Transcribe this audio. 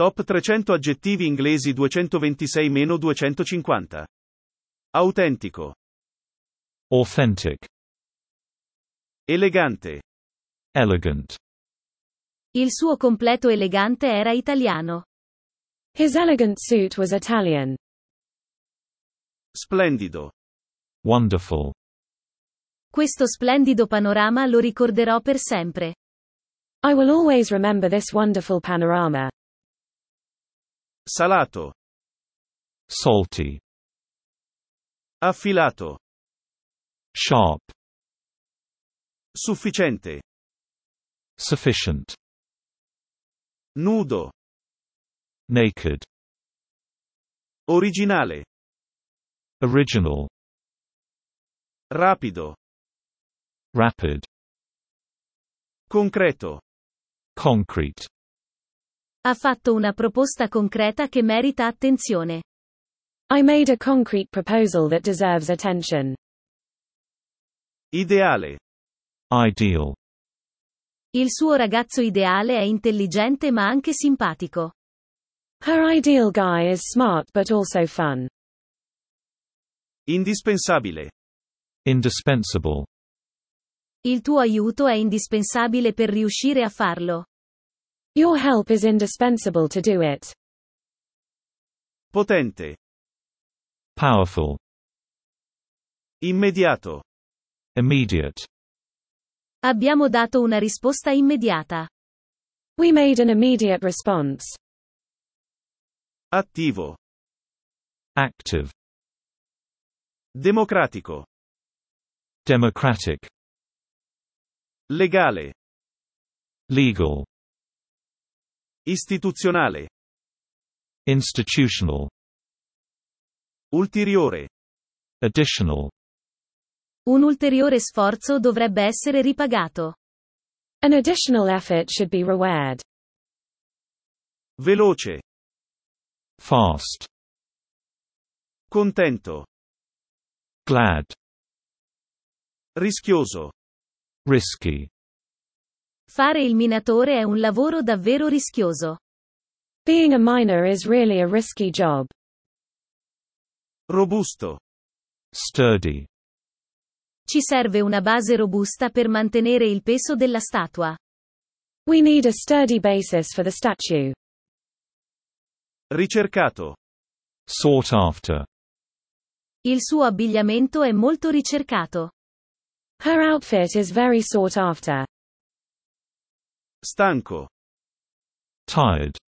Top 300 aggettivi inglesi 226-250. Autentico. Authentic. Elegante. Elegant. Il suo completo elegante era italiano. His elegant suit was Italian. Splendido. Wonderful. Questo splendido panorama lo ricorderò per sempre. I will always remember this wonderful panorama. Salato. Salty. Affilato. Sharp. Sufficiente. Sufficient. Nudo. Naked. Originale. Original. Rapido. Rapid. Concreto. Concrete. Ha fatto una proposta concreta che merita attenzione. I made a concrete proposal that deserves attention. Ideale. Ideal. Il suo ragazzo ideale è intelligente ma anche simpatico. Her ideal guy is smart but also fun. Indispensabile. Indispensable. Il tuo aiuto è indispensabile per riuscire a farlo. Your help is indispensable to do it. Potente. Powerful. Immediato. Immediate. Abbiamo dato una risposta immediata. We made an immediate response. Attivo. Active. Democratico. Democratic. Legale. Legal. Istituzionale. Institutional. Ulteriore. Additional. Un ulteriore sforzo dovrebbe essere ripagato. An additional effort should be rewarded. Veloce. Fast. Contento. Glad. Rischioso. Risky. Fare il minatore è un lavoro davvero rischioso. Being a miner is really a risky job. Robusto. Sturdy. Ci serve una base robusta per mantenere il peso della statua. We need a sturdy basis for the statue. Ricercato. Sought after. Il suo abbigliamento è molto ricercato. Her outfit is very sought after. Stanco. Tired.